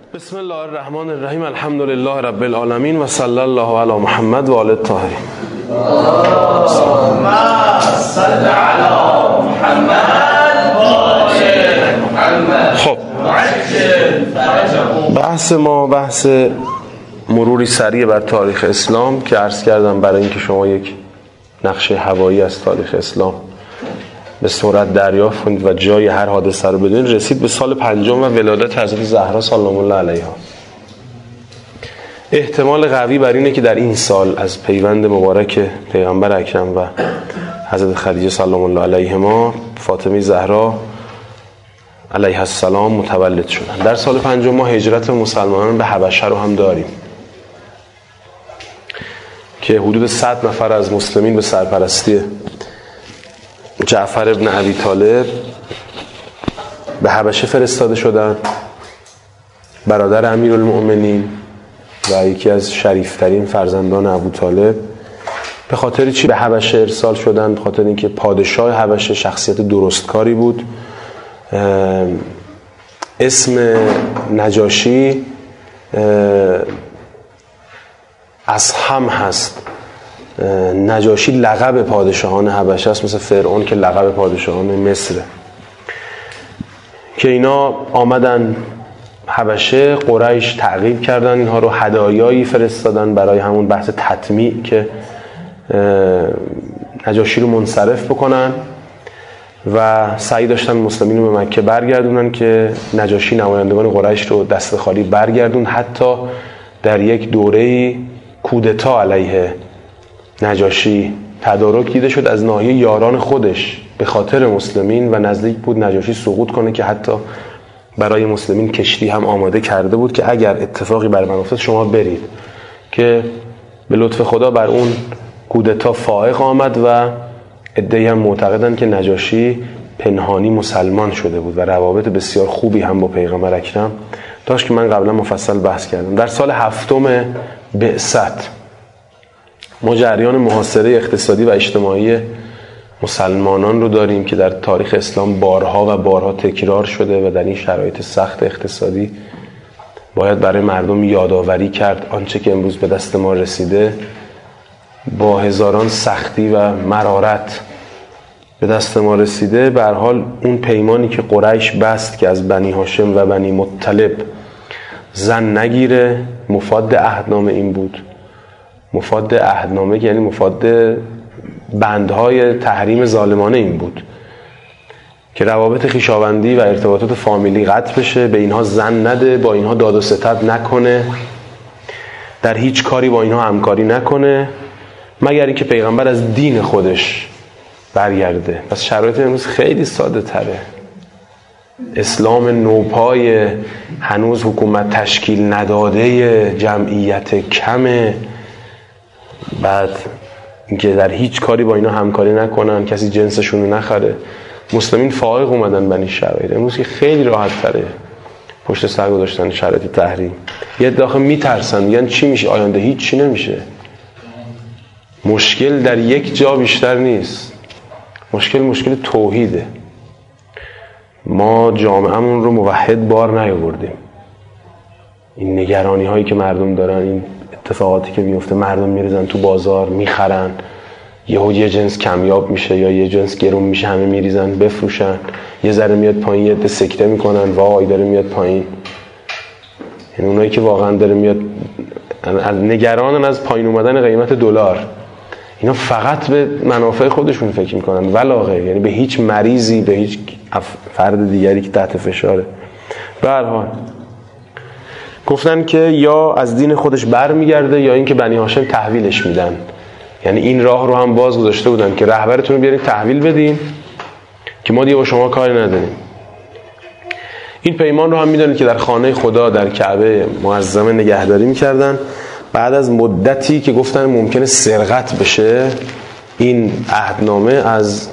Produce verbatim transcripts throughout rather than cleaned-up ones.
بسم الله الرحمن الرحیم. الحمد لله رب العالمین و صلی الله علی محمد و آل الطاهرین. اللهم صل علی محمد و آل محمد. خب بحث ما بحث مروری سریع بر تاریخ اسلام که عرض کردم برای اینکه شما یک نقشه هوایی از تاریخ اسلام به سرعت دریافت کنید و جای هر حادثه رو بدونید. رسید به سال پنجم و ولادت حضرت زهرا سلام الله علیها. احتمال قوی بر اینه که در این سال از پیوند مبارک پیغمبر اکرم و حضرت خدیجه سلام الله علیهما فاطمه زهرا علیها السلام متولد شدن. در سال پنجم ما هجرت مسلمانان به حبشه رو هم داریم که حدود صد نفر از مسلمین به سرپرستی جعفر ابن ابی طالب به حبشه فرستاده شدند. برادر امیرالمؤمنین و یکی از شریفترین فرزندان ابو طالب به خاطر چی به حبشه ارسال شدند؟ به خاطر اینکه پادشاه حبشه شخصیت درستکاری بود. اسم نجاشی اسهم هست. نجاشی لقب پادشاهان حبشه است، مثل فرعون که لقب پادشاهان مصره. که اینا آمدن حبشه، قریش تعقیب کردن اینها رو، هدایایی فرستادن برای همون بحث تطمیع که نجاشی رو منصرف بکنن و سعی داشتن مسلمین رو به مکه برگردونن که نجاشی نمایندگان قریش رو دست خالی برگردون. حتی در یک دوره کودتا علیه نجاشی تدارک دیده شد از ناحیه یاران خودش به خاطر مسلمین و نزدیک بود نجاشی سقوط کنه که حتی برای مسلمین کشتی هم آماده کرده بود که اگر اتفاقی بر من افتاد شما برید، که به لطف خدا بر اون کودتا فائق آمد و عده‌ای هم معتقدند که نجاشی پنهانی مسلمان شده بود و روابط بسیار خوبی هم با پیغمبر اکرم داشت که من قبلا مفصل بحث کردم. در سال هفتم بعثت ما جریان محاصره اقتصادی و اجتماعی مسلمانان رو داریم که در تاریخ اسلام بارها و بارها تکرار شده و در این شرایط سخت اقتصادی باید برای مردم یادآوری کرد آنچه که امروز به دست ما رسیده با هزاران سختی و مرارت به دست ما رسیده. به هر حال اون پیمانی که قریش بست که از بنی هاشم و بنی مطلب زن نگیره مفاد عهدنامه این بود. مفاد عهدنامه یعنی مفاد بندهای تحریم ظالمانه این بود که روابط خویشاوندی و ارتباطات فامیلی قطع بشه، به اینها زن نده، با اینها داد و ستد نکنه، در هیچ کاری با اینها همکاری نکنه مگر اینکه پیغمبر از دین خودش برگرده. پس شرایط امروز خیلی ساده تره. اسلام نوپای، هنوز حکومت تشکیل نداده، جمعیت کمه، بعد اینکه در هیچ کاری با اینا همکاری نکنن، کسی جنسشون رو نخره. مسلمین فائق اومدن بنی شرایط امروز که خیلی راحت تره پشت سر گذاشتن شرایط تحریم. یه داخل میترسن میگن چی میشه آینده؟ هیچ چی نمیشه. مشکل در یک جا بیشتر نیست. مشکل مشکل توحیده. ما جامعهمون رو موحد بار نیاوردیم. این نگرانی هایی که مردم دارن، این اتفاقاتی که میفته، مردم میریزن تو بازار میخرن، یهو یه جنس کمیاب میشه یا یه جنس گرون میشه، همه میریزن بفروشن، یه ذره میاد پایین یه عده سکته میکنن، وای داره میاد پایین. یعنی اونایی که واقعا داره میاد نگرانن از پایین اومدن قیمت دلار، اینا فقط به منافع خودشون فکر میکنن ولاغه، یعنی به هیچ مریضی، به هیچ فرد دیگری که تحت فشاره. به هر حال گفتن که یا از دین خودش بر میگرده یا اینکه بنی هاشم تحویلش میدن. یعنی این راه رو هم باز گذاشته بودن که رهبرتون رو بیارید تحویل بدین که ما دیگه با شما کاری نداریم. این پیمان رو هم میدونید که در خانه خدا در کعبه معظمه نگهداری میکردن. بعد از مدتی که گفتن ممکنه سرقت بشه، این عهدنامه از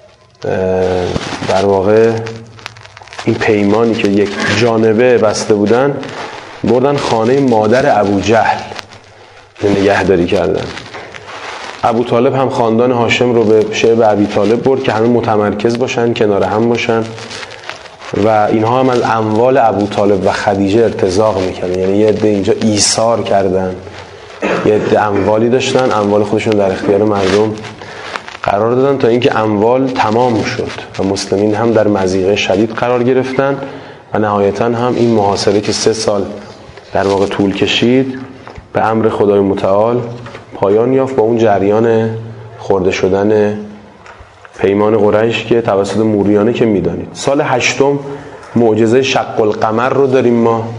در واقع این پیمانی که یک جانبه بسته بودن بردن خانه مادر ابو جهل نگهداری کردن. ابو طالب هم خاندان هاشم رو به شعب ابی طالب برد که همه متمرکز باشن، کنار هم باشن و اینها هم از اموال ابو طالب و خدیجه ارتزاق میکردن. یعنی یه عده اینجا ایثار کردن، یه عده اموالی داشتن، اموال خودشون در اختیار مردم قرار دادن تا اینکه اموال تمام شد و مسلمین هم در مضیقه شدید قرار گرفتن و نهایتا هم این محاصره که سه سال در واقع طول کشید به امر خدای متعال پایان یافت با اون جریان خورده شدن پیمان قریش که توسط موریانه که میدانید. سال هشتم معجزه شق القمر رو داریم ما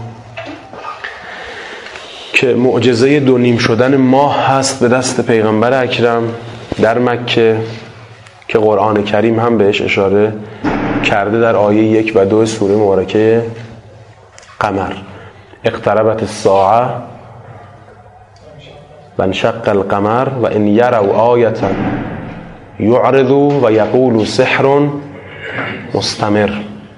که معجزه دو نیم شدن ماه هست به دست پیغمبر اکرم در مکه که قرآن کریم هم بهش اشاره کرده در آیه یک و دو سوره مبارکه قمر. اقتربت الساعه و انشق القمر و ان یروا آیة یعرضوا و یقولوا سحر مستمر،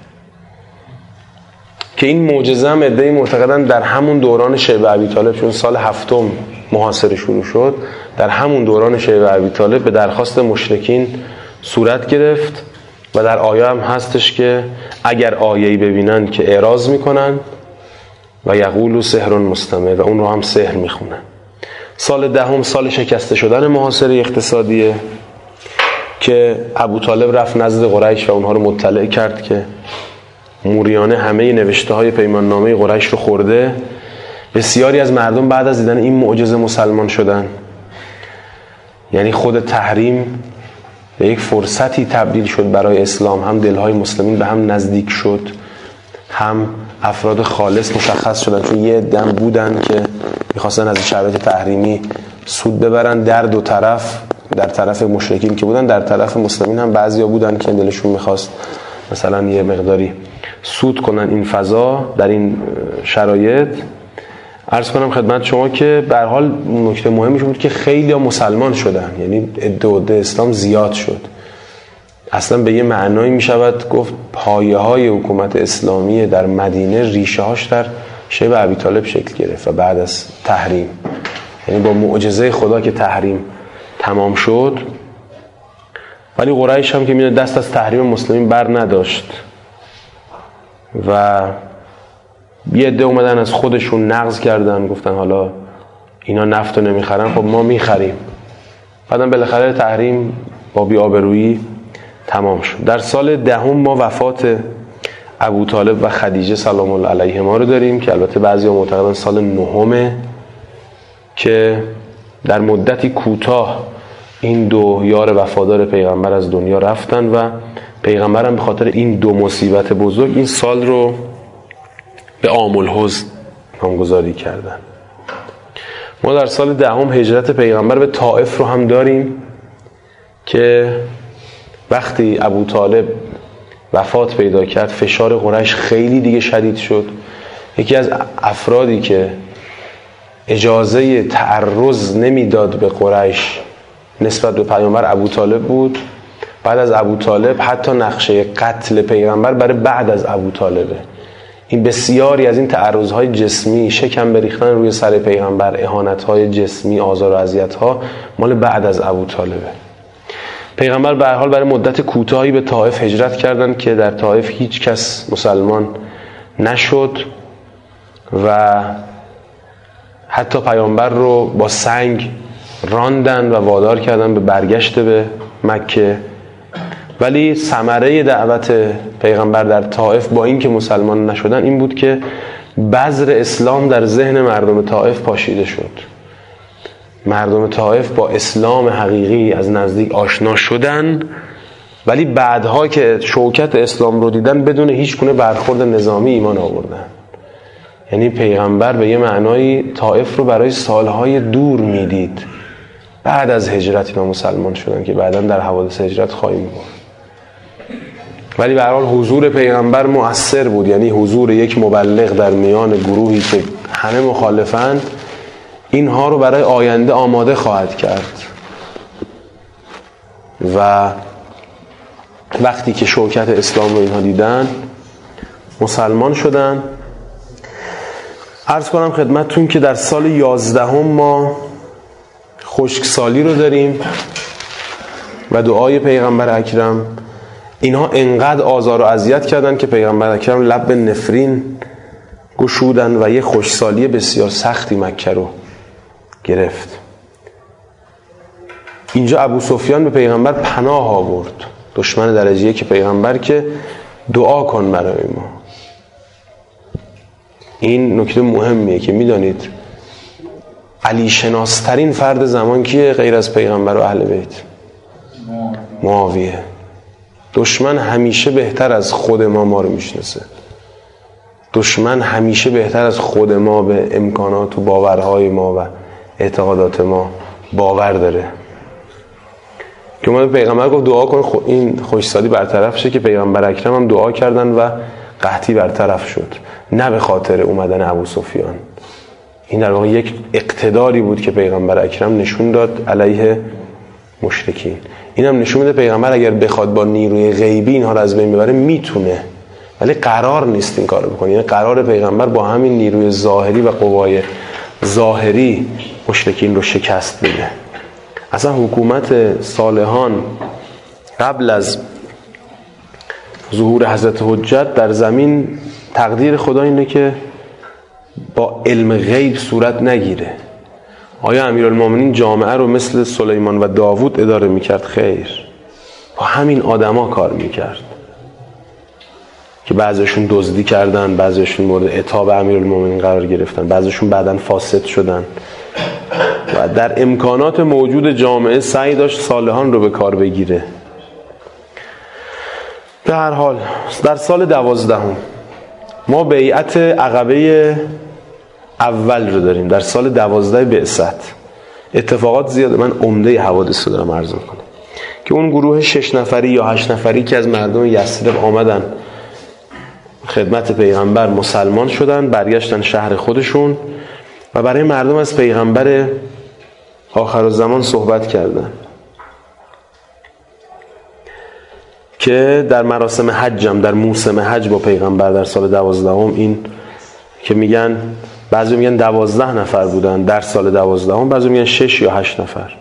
که این معجزه هم عده‌ای معتقدن در همون دوران شیب ابی طالب، چون سال هفتم محاصره شروع شد، در همون دوران شیب ابی طالب به درخواست مشرکین صورت گرفت و در آیه هم هستش که اگر آیه‌ای ببینن که اعراض میکنن و یقولوا سحر مستمر و اون رو هم سحر میخونن. سال دهم سال شکسته شدن محاصره اقتصادیه که ابو طالب رفت نزد قریش و اونها رو مطلع کرد که موریانه همه نوشته های پیمان نامه قریش رو خورده. بسیاری از مردم بعد از دیدن این معجزه مسلمان شدن. یعنی خود تحریم به یک فرصتی تبدیل شد برای اسلام، هم دلهای مسلمین به هم نزدیک شد، هم افراد خالص مشخص شدن، چون یه دم بودن که میخواستن از شرایط تحریمی سود ببرن در دو طرف، در طرف مشرکین که بودن، در طرف مسلمین هم بعضیا بودن که دلشون میخواست مثلا یه مقداری سود کنن این فضا در این شرایط. عرض کنم خدمت شما که به هر حال نکته مهمش بود که خیلی مسلمان شدن، یعنی عده اسلام زیاد شد. اصلا به یه معنایی میشود گفت پایه های حکومت اسلامی در مدینه ریشه هاش در شیب ابی طالب شکل گرفت و بعد از تحریم، یعنی با معجزه خدا که تحریم تمام شد. ولی قریش هم که میدونه دست از تحریم مسلمین بر نداشت و یه عده اومدن از خودشون نقض کردن، گفتن حالا اینا نفت رو نمیخرن، خب ما میخریم. بعدم بالاخره تحریم با بی‌آبرویی تمام شد. در سال دهم ما وفات ابو طالب و خدیجه سلام الله علیهما رو داریم که البته بعضیا معتقدن سال نهمه، که در مدتی کوتاه این دو یار وفادار پیغمبر از دنیا رفتن و پیغمبر هم به خاطر این دو مصیبت بزرگ این سال رو به عام الحزن نامگذاری کردن. ما در سال دهم هجرت پیغمبر به طائف رو هم داریم که وقتی ابو طالب وفات پیدا کرد فشار قریش خیلی دیگه شدید شد. یکی از افرادی که اجازه تعرض نمیداد به قریش نسبت به پیامبر ابو طالب بود. بعد از ابو طالب حتی نقشه قتل پیغمبر برای بعد از ابو طالبه. این بسیاری از این تعرضهای جسمی، شکم بریختن روی سر پیغمبر، اهانتهای جسمی، آزار و اذیت‌ها مال بعد از ابو طالبه. پیغمبر به هر حال برای مدت کوتاهی به طائف هجرت کردند که در طائف هیچ کس مسلمان نشد و حتی پیامبر رو با سنگ راندن و وادار کردن به برگشت به مکه. ولی ثمره دعوت پیغمبر در طائف با این که مسلمان نشدن این بود که بذر اسلام در ذهن مردم طائف پاشیده شد. مردم طائف با اسلام حقیقی از نزدیک آشنا شدن، ولی بعدها که شوکت اسلام رو دیدن بدون هیچ گونه برخورد نظامی ایمان آوردن. یعنی پیغمبر به یه معنایی طائف رو برای سالهای دور میدید. بعد از هجرت اینا مسلمان شدن که بعداً در حوادث هجرت خواهیم بود. ولی به هر حال حضور پیغمبر مؤثر بود، یعنی حضور یک مبلغ در میان گروهی که همه مخالفند اینها رو برای آینده آماده خواهد کرد. و وقتی که شوکت اسلام رو اینها دیدن مسلمان شدن. عرض کنم خدمتتون که در سال یازدهم ما خشکسالی رو داریم و دعای پیغمبر اکرم اینها انقدر آزار و اذیت کردن که پیغمبر اکرم لب به نفرین گشودن و یه خوشسالی بسیار سختی مکه رو گرفت. اینجا ابو سفیان به پیغمبر پناه آورد، دشمن درجه یک پیغمبر، که دعا کن برای ما. این نکته مهمیه که میدانید علی شناسترین فرد زمان کیه غیر از پیغمبر و اهل بیت؟ معاویه. دشمن همیشه بهتر از خود ما ما رو میشناسه. دشمن همیشه بهتر از خود ما به امکانات و باورهای ما و اعتقادات ما باور داره. که اومد پیغمبر گفت دعا کن خو این خوشسالی برطرف شه، که پیغمبر اکرم هم دعا کردن و قحطی برطرف شد، نه به خاطر اومدن ابو سفیان. این در واقع یک اقتداری بود که پیغمبر اکرم نشون داد علیه مشرکین. این هم نشون میده پیغمبر اگر بخواد با نیروی غیبی اینها رو از بین ببره میتونه، ولی قرار نیست این کارو بکنه. یعنی قرار پیغمبر با همین نیروی ظاهری و قوای ظاهری مشرکین رو شکست بده. اصلا حکومت صالحان قبل از ظهور حضرت حجت در زمین تقدیر خدا اینه که با علم غیب صورت نگیره. آیا امیرالمومنین جامعه رو مثل سلیمان و داوود اداره میکرد؟ خیر، با همین آدما کار میکرد که بعضیشون دزدی کردن، بعضیشون مورد عتاب امیرالمومنین قرار گرفتن، بعضیشون بعداً فاسد شدن و در امکانات موجود جامعه سعی داشت صالحان رو به کار بگیره. به هر حال در سال دوازدهم ما بیعت عقبه اول رو داریم، در سال دوازده بعثت. اتفاقات زیاده، من عمده حوادث رو دارم عرض میکنم که اون گروه شش نفری یا هشت نفری که از مردم یثرب آمدن خدمت پیغمبر مسلمان شدن، برگشتن شهر خودشون و برای مردم از پیغمبر آخرالزمان صحبت کردن که در مراسم حجم، در موسم حج با پیغمبر در سال دوازدهم، این که میگن بعضی میگن دوازده نفر بودن در سال دوازدهم، بعضی میگن شش یا هشت نفر،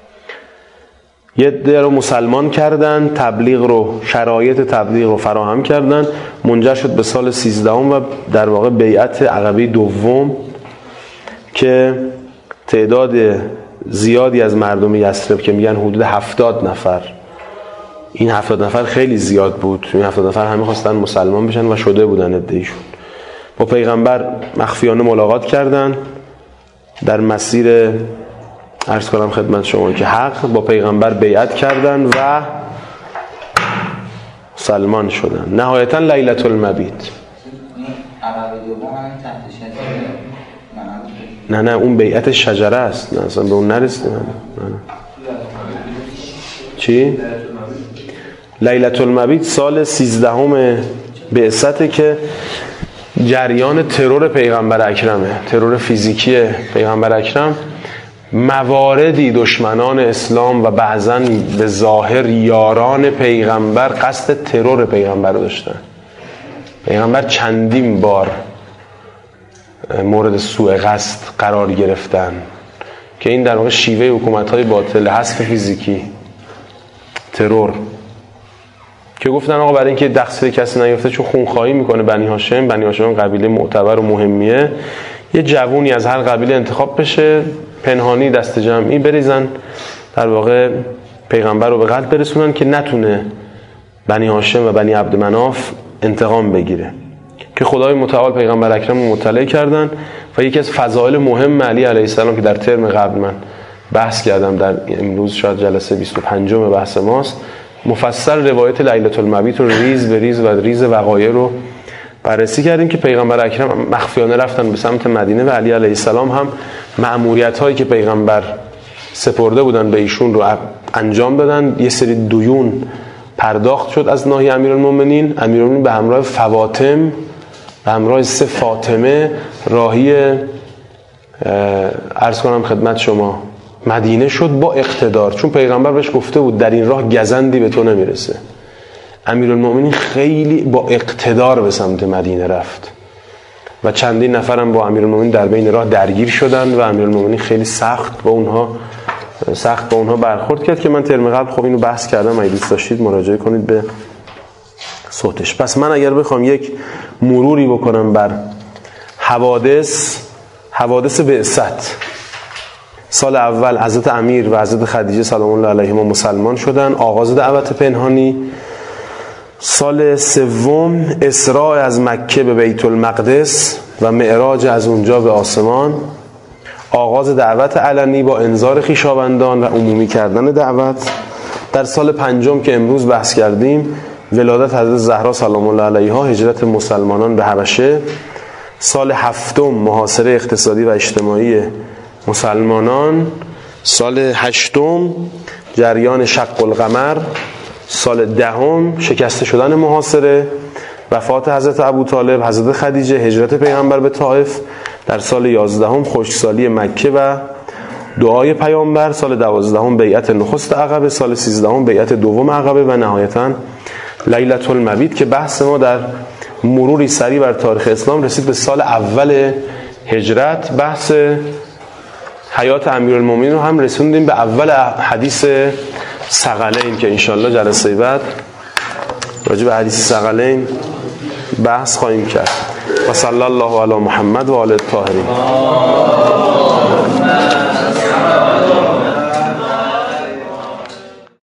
یه ده رو مسلمان کردن، تبلیغ رو، شرایط تبلیغ رو فراهم کردن، منجر شد به سال سیزدهم و در واقع بیعت عقبه دوم که تعداد زیادی از مردم یثرب که میگن حدود هفتاد نفر، این هفتاد نفر خیلی زیاد بود، این هفتاد نفر همه خواستن مسلمان بشن و شده بودن عده‌ایشون، با پیغمبر مخفیانه ملاقات کردن در مسیر، عرض کنم خدمت شما که حق، با پیغمبر بیعت کردن و مسلمان شدن. نهایتا لیلة المبیت. نه نه اون بیعت شجره است، نه اصلا به اون نرسیدیم. نه نه. چی؟ لیلة المبیت سال سیزدهم بعثته که جریان ترور پیغمبر اکرمه، ترور فیزیکی پیغمبر اکرم. مواردی دشمنان اسلام و بعضاً به ظاهر یاران پیغمبر قصد ترور پیغمبر رو داشتن. پیغمبر چندین بار مورد سوء قصد قرار گرفتن که این در واقع شیوه حکومت‌های باطل، حذف فیزیکی، ترور، که گفتن آقا برای اینکه دست کسی نیفته، چون خونخواهی میکنه بنی هاشم، بنی هاشم قبیله معتبر و مهمیه، یه جوونی از هر قبیله انتخاب بشه، پنهانی دست جمعی بریزن، در واقع پیغمبر رو به قتل برسونن که نتونه بنی هاشم و بنی عبدمناف انتقام بگیره. که خدای متعال پیغمبر اکرم رو مطلع کردن و یکی از فضائل مهم علی علیه السلام که در ترم قبل من بحث کردم، در امروز شاید جلسه بیست و پنجم بحث ماست، مفصل روایت لیلة المبیت رو ریز به ریز و ریز وقایع رو بررسی کردیم که پیغمبر اکرم مخفیانه رفتن به سمت مدینه و علی علیه السلام هم مأموریت هایی که پیغمبر سپرده بودن به ایشون رو انجام دادن. یه سری دیون پرداخت شد از ناحیه امیرالمومنین. امیرالمومنین به همراه فواطم، به همراه سه فاطمه راهی عرض کنم خدمت شما مدینه شد با اقتدار، چون پیغمبر بهش گفته بود در این راه گزندی به تو نمیرسه. امیرالمومنین خیلی با اقتدار به سمت مدینه رفت و چندین نفرم با امیرالمومنین در بین راه درگیر شدن و امیرالمومنین خیلی سخت با اونها سخت با اونها برخورد کرد که من ترم قبل خب اینو بحث کردم. اگه دوست داشتید مراجعه کنید به صوتش. پس من اگر بخوام یک مروری بکنم بر حوادث حوادث بعثت، سال اول حضرت امیر و حضرت خدیجه سلام الله علیهما مسلمان شدن، آغاز دعوت پنهانی. سال سوم اسراء از مکه به بیت المقدس و معراج از اونجا به آسمان، آغاز دعوت علنی با انذار خویشاوندان و عمومی کردن دعوت. در سال پنجم که امروز بحث کردیم ولادت حضرت زهرا سلام الله علیها، هجرت مسلمانان به حبشه. سال هفتم محاصره اقتصادی و اجتماعی مسلمانان. سال هشتم جریان شق القمر. سال دهم شکسته شدن محاصره، وفات حضرت ابوطالب، حضرت خدیجه، هجرت پیامبر به طائف. در سال یازدهم خشکسالی مکه و دعای پیامبر. سال دوازدهم بیعت نخست عقبه. سال سیزدهم بیعت دوم عقبه و نهایتاً لیلة المبیت که بحث ما در مروری سریع بر تاریخ اسلام رسید به سال اول هجرت. بحث حیات امیرالمومنین رو هم رسوندیم به اول حدیث ثقلین که انشالله جلسه بعد راجع به حدیث ثقلین بحث خواهیم کرد. و صلی الله علی محمد و آل الطاهرین.